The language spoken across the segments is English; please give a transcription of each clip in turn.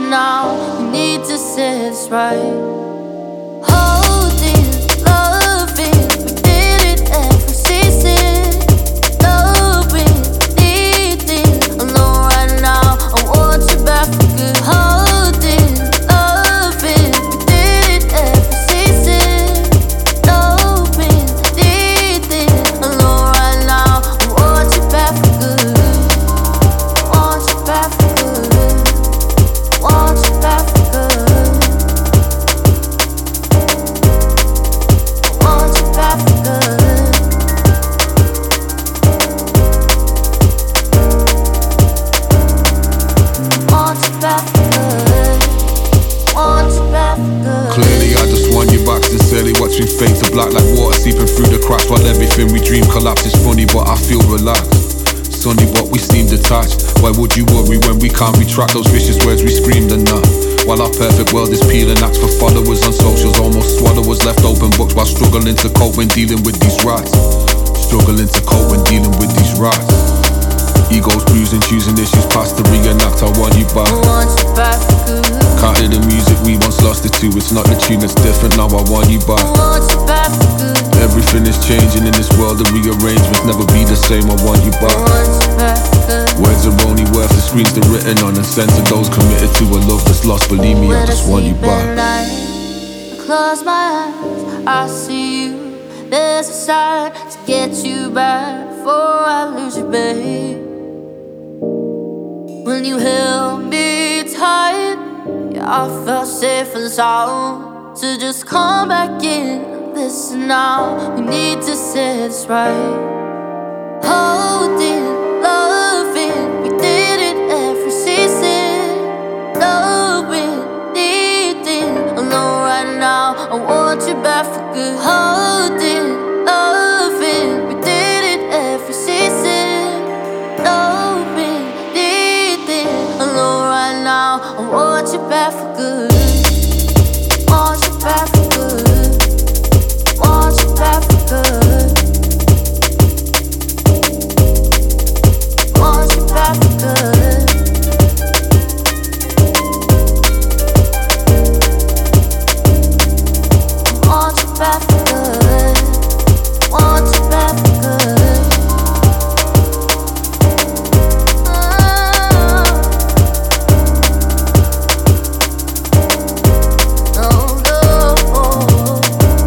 now. We need to set this right. Holding, loving, we did it every season. Loving, needing, alone right now. I want you back for good. Holding, loving, we did it every season. Loving, needing, alone right now. I want you back for good. Want you back for good. Want you back for good. Want you back for good. Want you back for good. Want you back for good. Clearly I just want you back. Sincerely watch me fade to black like water seeping through the cracks while everything we dream collapses. Funny but I feel relaxed. Sunny but we seem detached. Why would you worry when we can't retract those vicious words we screamed enough? While our perfect world is peeling acts for followers on socials, almost swallowers left open books while struggling to cope when dealing with these rats. Struggling to cope when dealing with these rats. Egos bruising, choosing issues past to reenact. I want you back. I want you back for good. Can't hear the music we once lost it to. It's not the tune that's different, now I want you back. I want you back for good. Everything is changing in this world, the rearrangements never be the same. I want you I back. want you back for good. Words are only worth the screens they're written on, and sense of those committed to a love that's lost. Believe me, I just want you back. I close my eyes, I see you. There's a sign to get you back before I lose you, babe. When you held me tight, yeah, I felt safe and sound. So just come back in, listen now. We need to set this right. Holding, loving, we did it every season. Loving, needing, alone right now. I want you back for good. Holding, loving, we did it every season. Loving, needing, alone right now. I want you back for good. Want you back for good. Want you back for good. Want you back for good. Want you back for good. Want you back for good. Oh, no.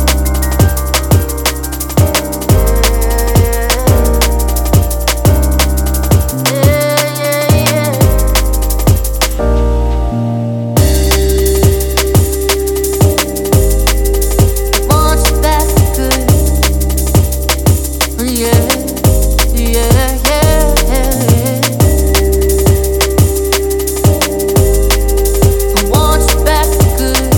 Want you back for good. Yeah, yeah, yeah. I want you back for good.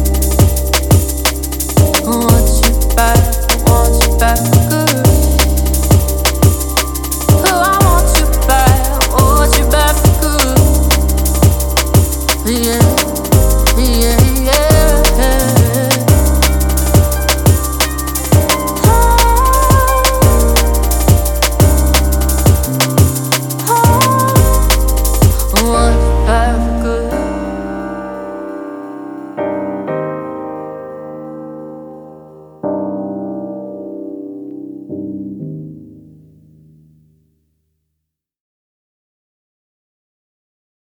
I want you back. I want you back for good. Oh, I want you back. I want you back for good. Yeah.